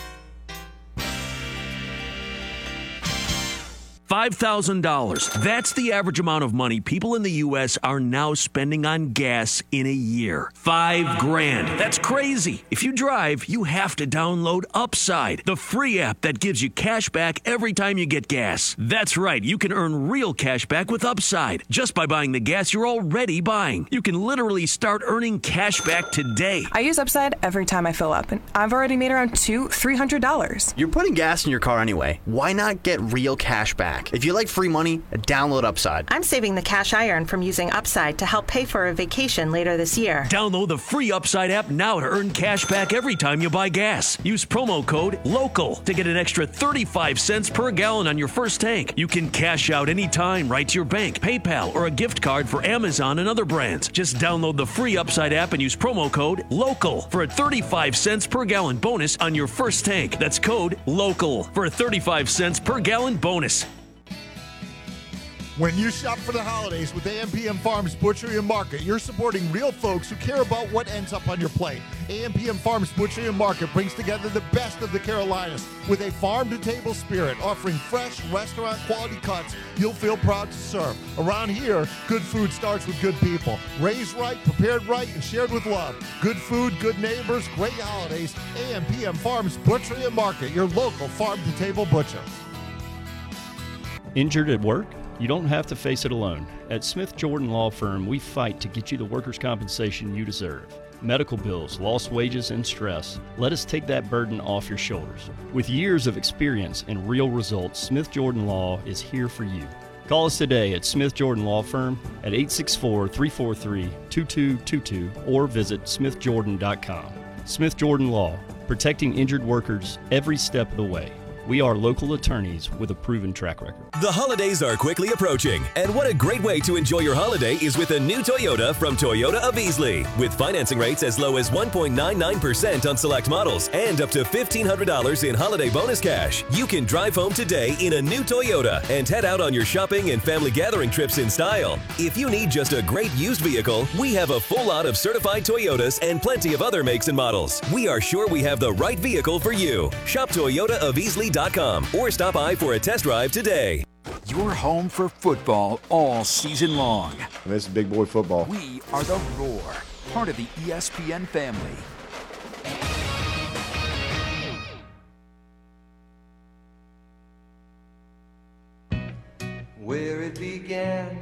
$5,000. That's the average amount of money people in the U.S. are now spending on gas in a year. $5,000. That's crazy. If you drive, you have to download Upside, the free app that gives you cash back every time you get gas. That's right. You can earn real cash back with Upside just by buying the gas you're already buying. You can literally start earning cash back today. I use Upside every time I fill up, and I've already made around $300. You're putting gas in your car anyway. Why not get real cash back? If you like free money, download Upside. I'm saving the cash I earn from using Upside to help pay for a vacation later this year. Download the free Upside app now to earn cash back every time you buy gas. Use promo code LOCAL to get an extra 35 cents per gallon on your first tank. You can cash out anytime right to your bank, PayPal, or a gift card for Amazon and other brands. Just download the free Upside app and use promo code LOCAL for a 35 cents per gallon bonus on your first tank. That's code LOCAL for a 35 cents per gallon bonus. When you shop for the holidays with AMPM Farms Butchery and Market, you're supporting real folks who care about what ends up on your plate. AMPM Farms Butchery and Market brings together the best of the Carolinas with a farm-to-table spirit, offering fresh, restaurant-quality cuts you'll feel proud to serve. Around here, good food starts with good people. Raised right, prepared right, and shared with love. Good food, good neighbors, great holidays. AMPM Farms Butchery and Market, your local farm-to-table butcher. Injured at work? You don't have to face it alone. At Smith Jordan Law Firm, we fight to get you the workers' compensation you deserve. Medical bills, lost wages, and stress. Let us take that burden off your shoulders. With years of experience and real results, Smith Jordan Law is here for you. Call us today at Smith Jordan Law Firm at 864-343-2222 or visit smithjordan.com. Smith Jordan Law, protecting injured workers every step of the way. We are local attorneys with a proven track record. The holidays are quickly approaching, and what a great way to enjoy your holiday is with a new Toyota from Toyota of Easley. With financing rates as low as 1.99% on select models and up to $1,500 in holiday bonus cash, you can drive home today in a new Toyota and head out on your shopping and family gathering trips in style. If you need just a great used vehicle, we have a full lot of certified Toyotas and plenty of other makes and models. We are sure we have the right vehicle for you. Shop ToyotaofEasley.com or stop by for a test drive today. You're home for football all season long. This is big boy football. We are the Roar, part of the ESPN family. Where it began,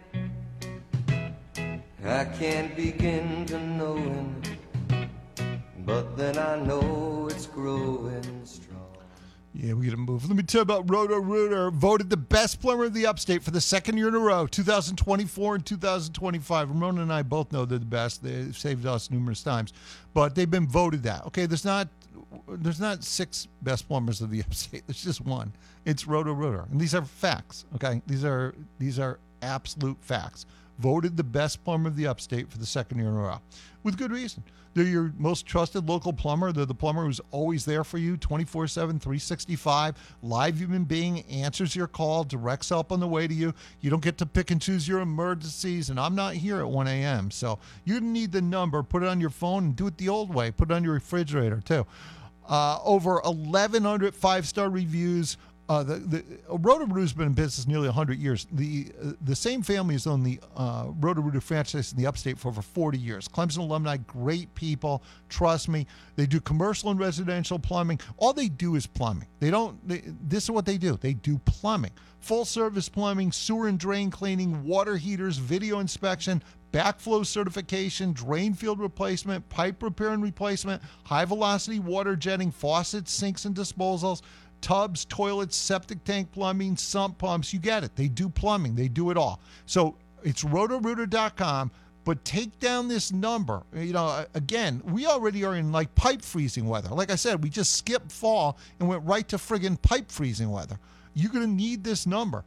I can't begin to know it, but then I know it's growing strong. Yeah, we got to move. Let me tell you about Roto-Rooter. Voted the best plumber of the upstate for the second year in a row, 2024 and 2025. Ramona and I both know they're the best. They've saved us numerous times. But they've been voted that. Okay, there's not 6 best plumbers of the upstate. There's just one. It's Roto-Rooter. And these are facts, okay? These are absolute facts. Voted the best plumber of the upstate for the second year in a row. With good reason. They're your most trusted local plumber. They're the plumber who's always there for you, 24/7, 365. Live human being, answers your call, directs help on the way to you. You don't get to pick and choose your emergencies, and I'm not here at 1 a.m. So you need the number. Put it on your phone and do it the old way. Put it on your refrigerator, too. Over 1,100 5-star reviews. Roto-Rooter's been in business nearly 100 years. The same family has owned the Roto-Rooter franchise in the upstate for over 40 years. Clemson alumni, great people. Trust me. They do commercial and residential plumbing. All they do is plumbing. This is what they do. They do plumbing. Full-service plumbing, sewer and drain cleaning, water heaters, video inspection, backflow certification, drain field replacement, pipe repair and replacement, high-velocity water jetting, faucets, sinks and disposals, tubs, toilets, septic tank plumbing, sump pumps. You get it. They do plumbing. They do it all. So it's rotorooter.com, but take down this number. Again, we already are in like pipe freezing weather. Like I said, we just skipped fall and went right to friggin' pipe freezing weather. You're going to need this number.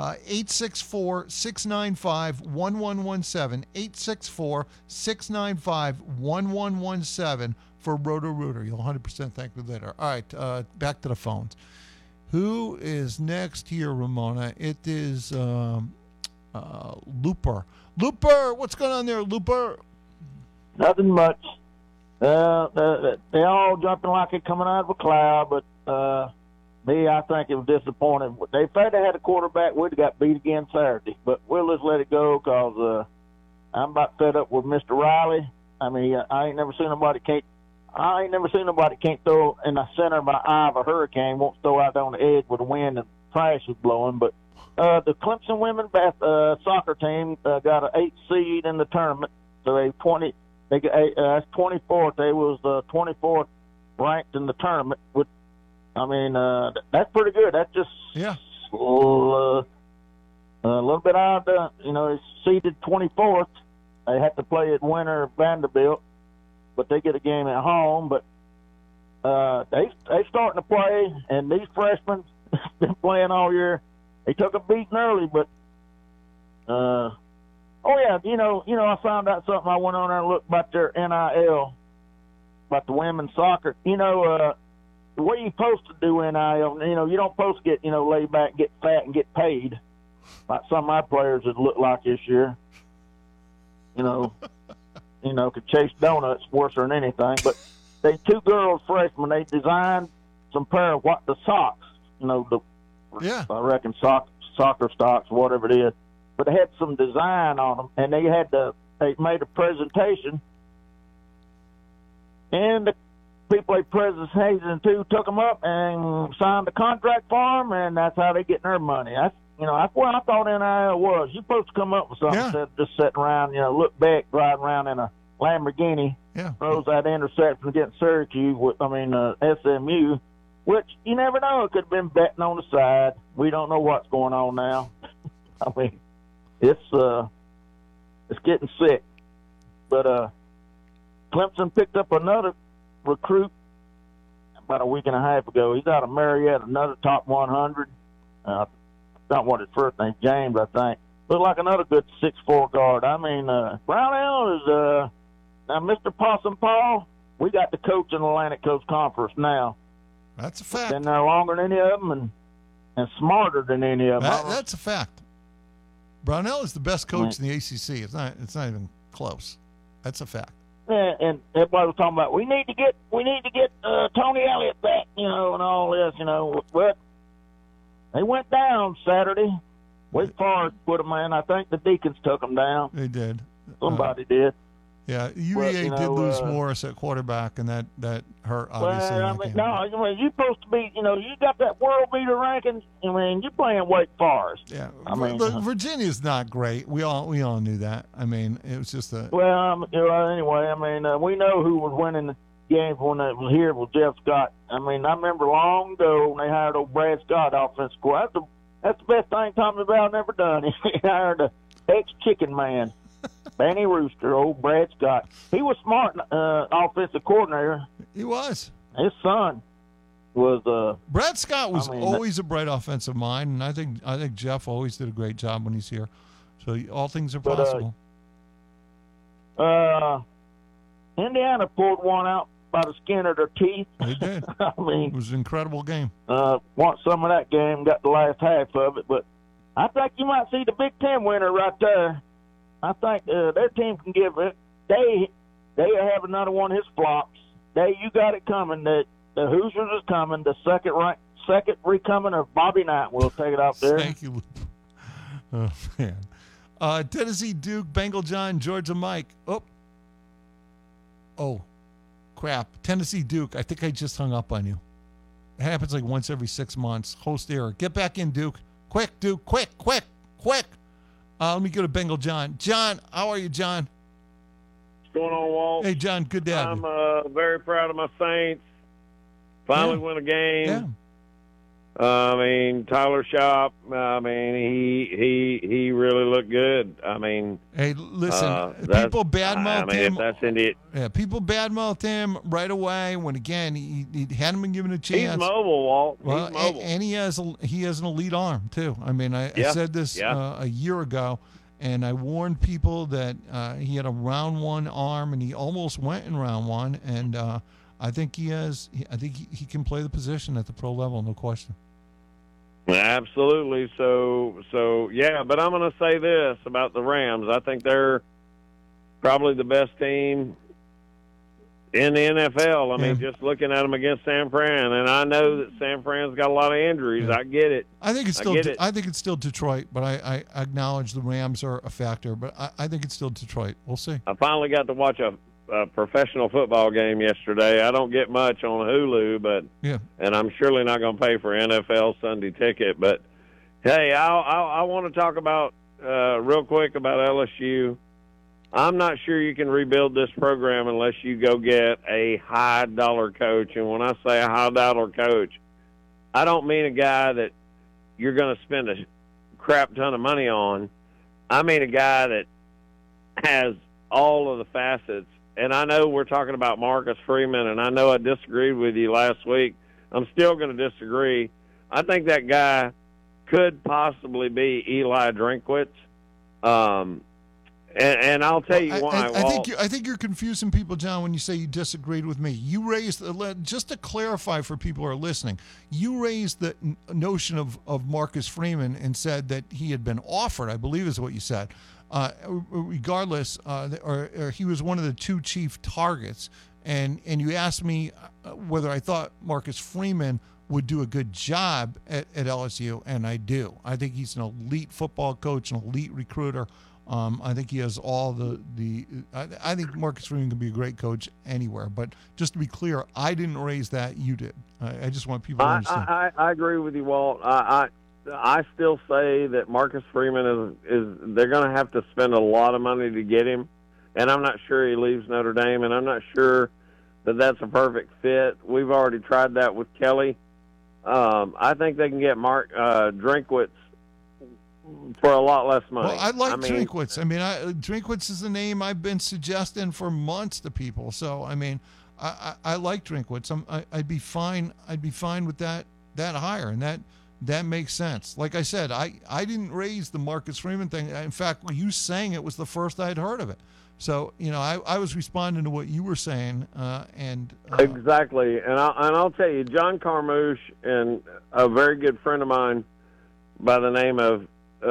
864-695-1117. 864-695-1117 for Roto-Rooter. You'll 100% thank me later. All right, back to the phones. Who is next here, Ramona? It is Looper. Looper, what's going on there, Looper? Nothing much. They all jumping like it coming out of a cloud, but me, I think it was disappointing. They thought they had a quarterback. We'd have got beat again Saturday, but we'll just let it go because I'm about fed up with Mr. Riley. I mean, I ain't never seen nobody can't throw in the center of my eye of a hurricane, won't throw out on the edge with the wind and trash is blowing. But the Clemson women soccer team got an 8th seed in the tournament, so that's 24th. They was 24th ranked in the tournament. That's pretty good. That's just a little bit odd. It's seeded 24th. They have to play at Winter Vanderbilt, but they get a game at home. But they starting to play, and these freshmen been playing all year. They took a beating early, but I found out something. I went on there and looked about their NIL, about the women's soccer. The way you're supposed to do NIL, you don't supposed to get, lay back, get fat, and get paid. like some of my players that look like this year. Could chase donuts worse than anything. But they 2 girls freshmen. They designed some pair of the socks. I reckon soccer stocks, whatever it is. But they had some design on them, and they made a presentation, and the people they presented to took them up and signed the contract for them, and that's how they get their money. That's what I thought NIL was. You're supposed to come up with something instead of just sitting around, look back, driving around in a Lamborghini, throws that interception against Syracuse, SMU, which you never know. It could have been betting on the side. We don't know what's going on now. It's getting sick. But Clemson picked up another recruit about a week and a half ago. He's out of Marietta, another top 100. Not what his first name, James, I think. Looked like another good 6'4" guard. Brownell is now Mr. Possum Paul. We got the coach in the Atlantic Coast Conference now. That's a fact. Been there longer than any of them and smarter than any of them. That's a fact. Brownell is the best coach in the ACC. It's not even close. That's a fact. Yeah, and everybody was talking about we need to get Tony Elliott back, and all this, But they went down Saturday. Wake Forest put them in. I think the Deacons took them down. They did. Somebody did. Yeah, UEA did lose Morris at quarterback, and that hurt, obviously. You're supposed to be, you got that world beater ranking. You're playing Wake Forest. Yeah, Virginia's not great. We all knew that. It was just a. Well, anyway, we know who was winning the games when it was here with Jeff Scott. I remember long ago when they hired old Brad Scott, offensive coordinator. That's the best thing Tommy Bell never done. He hired a ex-chicken man. Benny Rooster, old Brad Scott. He was smart, offensive coordinator. He was. His son was. Brad Scott was always a bright offensive mind, and I think Jeff always did a great job when he's here. So all things are possible. Indiana pulled one out by the skin of their teeth. They did. It was an incredible game. Want some of that game? Got the last half of it, but I think you might see the Big Ten winner right there. I think their team can give it. They have another one of his flops. You got it coming. The Hoosiers is coming. The second recoming of Bobby Knight will take it out there. Thank you. Oh man. Tennessee Duke, Bengal John, Georgia Mike. Oh, crap. Tennessee Duke. I think I just hung up on you. It happens like once every 6 months. Host error. Get back in, Duke. Quick, Duke. Quick. Let me go to Bengal John. John, how are you, John? What's going on, Walt? Hey, John, good to have you. I'm very proud of my Saints. Finally win a game. Yeah. Tyler Shop, he really looked good. Hey, listen, people badmouth him. If that's India. Yeah, people badmouth him right away when, again, he hadn't been given a chance. He's mobile, Walt. Well, he's mobile. And he has an elite arm, too. I said this a year ago, and I warned people that he had a round one arm, and he almost went in round one, and I think he can play the position at the pro level, no question. Absolutely. So yeah, but I'm going to say this about the Rams. I think they're probably the best team in the NFL. Just looking at them against San Fran, and I know that San Fran's got a lot of injuries. Yeah. I get it. I think it's still Detroit, but I acknowledge the Rams are a factor, but I think it's still Detroit. We'll see. I finally got to watch a professional football game yesterday. I don't get much on Hulu, but and I'm surely not going to pay for NFL Sunday ticket. But hey, I want to talk about real quick about LSU. I'm not sure you can rebuild this program unless you go get a high dollar coach. And when I say a high dollar coach, I don't mean a guy that you're going to spend a crap ton of money on. I mean a guy that has all of the facets. And I know we're talking about Marcus Freeman, and I know I disagreed with you last week. I'm still going to disagree. I think that guy could possibly be Eli Drinkwitz. And I'll tell you why. I think you're confusing people, John, when you say you disagreed with me. You raised, just to clarify for people who are listening, you raised the notion of Marcus Freeman and said that he had been offered, I believe is what you said. Regardless, or he was one of the two chief targets. And you asked me whether I thought Marcus Freeman would do a good job at LSU, and I do. I think he's an elite football coach, an elite recruiter. I think he has all I think Marcus Freeman can be a great coach anywhere. But just to be clear, I didn't raise that. You did. I just want people to understand. I agree with you, Walt. I still say that Marcus Freeman is they're going to have to spend a lot of money to get him, and I'm not sure he leaves Notre Dame, and I'm not sure that that's a perfect fit. We've already tried that with Kelly. I think they can get Drinkwitz for a lot less money. Well, I like Drinkwitz. I mean, Drinkwitz is the name I've been suggesting for months to people. So, I mean, I like Drinkwitz. I'd be fine with that hire, and that makes sense. Like I said, I didn't raise the Marcus Freeman thing. In fact, you saying it was the first I'd heard of it. So, I was responding to what you were saying, exactly. And I'll tell you, John Carmouche and a very good friend of mine by the name of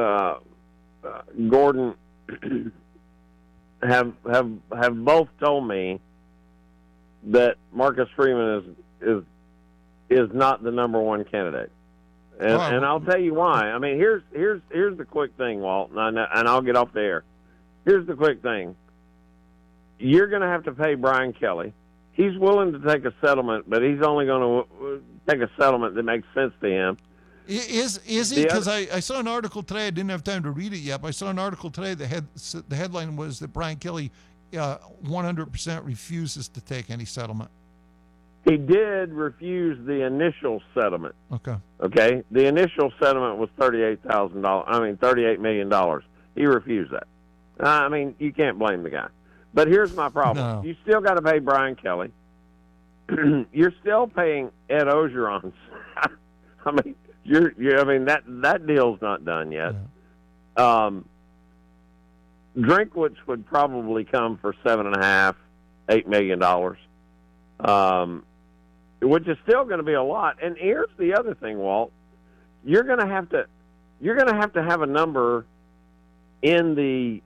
Gordon have both told me that Marcus Freeman is not the number one candidate, and I'll tell you why. I mean, here's the quick thing, Walt, and I'll get off the air. Here's the quick thing. You're going to have to pay Brian Kelly. He's willing to take a settlement, but he's only going to take a settlement that makes sense to him. Is he? Because I saw an article today. I didn't have time to read it yet, but I saw an article today. The headline was that Brian Kelly 100% refuses to take any settlement. He did refuse the initial settlement. Okay. The initial settlement was $38 million. He refused that. I mean, you can't blame the guy. But here's my problem. No. You still got to pay Brian Kelly. You're still paying Ed Ogeron. I mean, that deal's not done yet. Yeah. Drinkwitz would probably come for $7.5, $8 million, which is still going to be a lot. And here's the other thing, Walt. You're going to have to have a number in the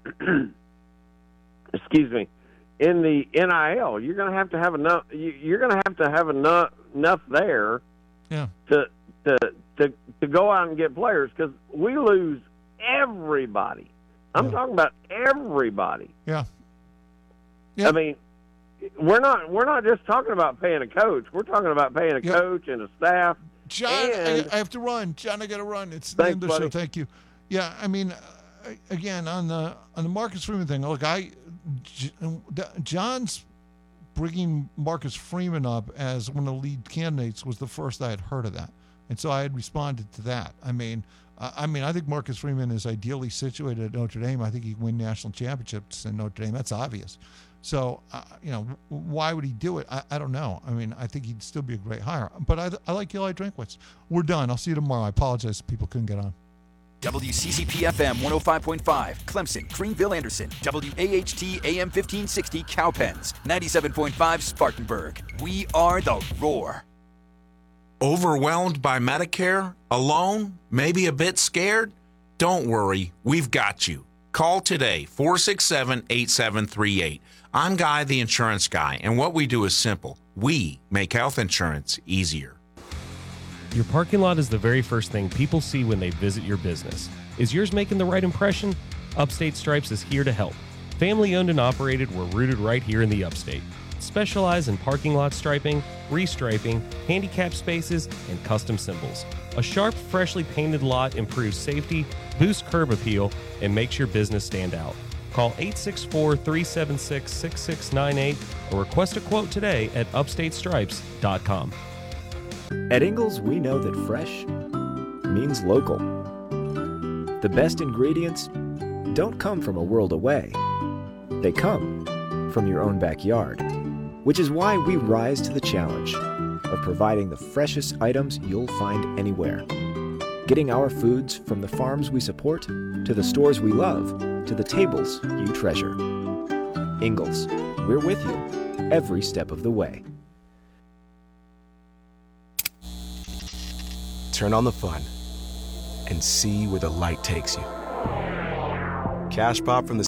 in the NIL. You're going to have to have enough. You're going to have enough there. Yeah. To go out and get players, because we lose everybody. I'm talking about everybody. Yeah. I mean, we're not just talking about paying a coach. We're talking about paying a coach and a staff. John, I have to run. John, I got to run. It's the end of the show. Thank you. Yeah, I mean, again, on the Marcus Freeman thing, look, John's bringing Marcus Freeman up as one of the lead candidates was the first I had heard of that. And so I had responded to that. I mean, I think Marcus Freeman is ideally situated at Notre Dame. I think he can win national championships in Notre Dame. That's obvious. So, why would he do it? I don't know. I mean, I think he'd still be a great hire. But I like Eli Drinkwitz. We're done. I'll see you tomorrow. I apologize if people couldn't get on. WCCP-FM 105.5, Clemson, Greenville, Anderson. WAHT AM 1560, Cowpens. 97.5, Spartanburg. We are the Roar. Overwhelmed by Medicare? Alone? Maybe a bit scared? Don't worry, we've got you. Call today, 467-8738. I'm Guy, the insurance guy, and what we do is simple. We make health insurance easier. Your parking lot is the very first thing people see when they visit your business. Is yours making the right impression? Upstate Stripes is here to help. Family owned and operated, we're rooted right here in the Upstate. Specialize in parking lot striping, restriping, handicap spaces, and custom symbols. A sharp, freshly painted lot improves safety, boosts curb appeal, and makes your business stand out. Call 864-376-6698 or request a quote today at upstatestripes.com. At Ingles, we know that fresh means local. The best ingredients don't come from a world away. They come from your own backyard, which is why we rise to the challenge of providing the freshest items you'll find anywhere. Getting our foods from the farms we support to the stores we love to the tables you treasure. Ingalls, we're with you every step of the way. Turn on the fun and see where the light takes you. Cash Pop from the